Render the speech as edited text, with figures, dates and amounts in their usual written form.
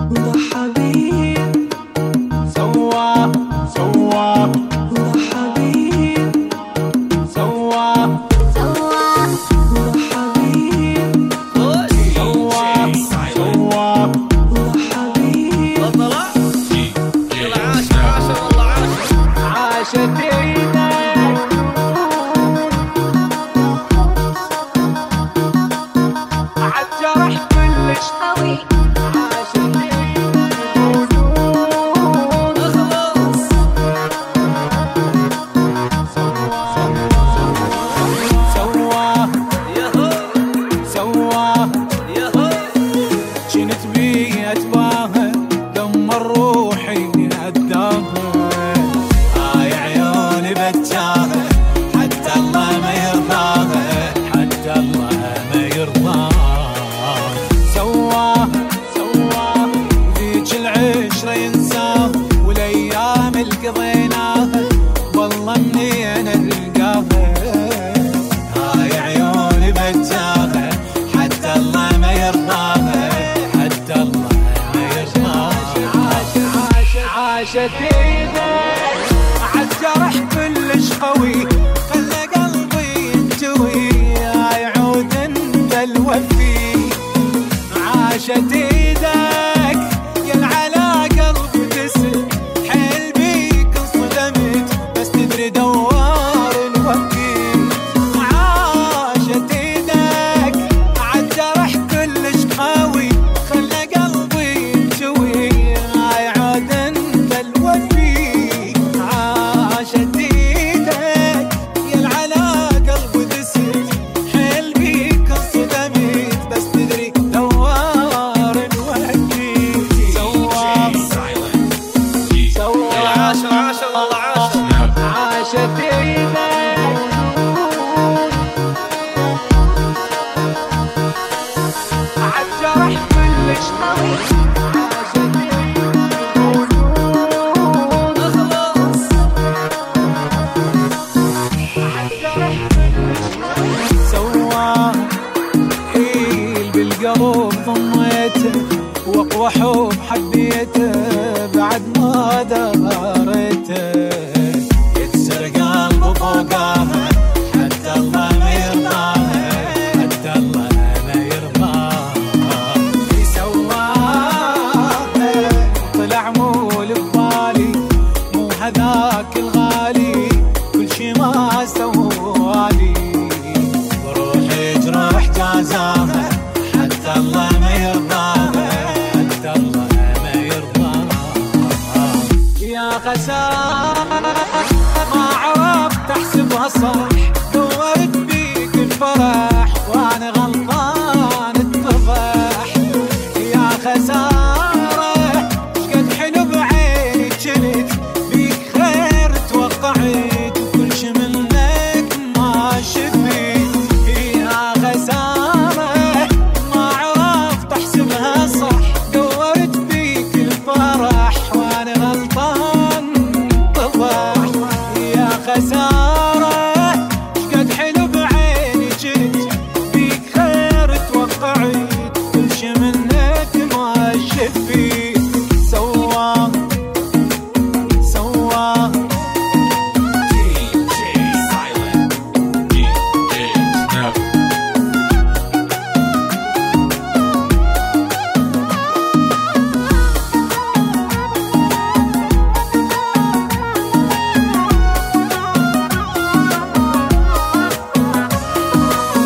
وضحى بيه سوا وضحى بيه سوا وضحى بيه وضحى بيه عاشت عالجرح كلش قوي عاشت جنت بيه اتباهى دمر روحي هداها هاي عيوني بتجاهى حتى الله ما يرضاها حتى الله ما يرضاها سواها ذيك العشرة ينساها والايام اللي قضيناها والله منين القاها هاي عيوني بتجاهى حتى الله ما يرضاها حتى الله ما يرضاها عاشت ايدك عالجرح كلش قوي خلى قلبي ينجوي يعود انت الوفي عاشت ايدك يا على قلبي تسل حيل بيك انصدمت بس تدري دوار الوقت عاشت ايدك عالجرح كلش قوي خلى قلبي ينجوي يعود انت الوفي عاشت ايدك يا على قلبي تسل حيل بيك انصدمت بس تدري دوار الوقت عاشت ايدك عالجرح كلش قوي عاشت سوا حيل بالقلب ضميته واقوى حب حبيته بعد ما داريته يكسر قلب فوقاها حتى الله ما يرضاها حتى الله ما يرضاها سواها طلع مول ببالي مو هذاك الغالي كل شي ما سوالي وروحي جروح جازاها حتى الله ما يرضاها حتى الله ما يرضاها يا خسارة ما عرفت احسبها صح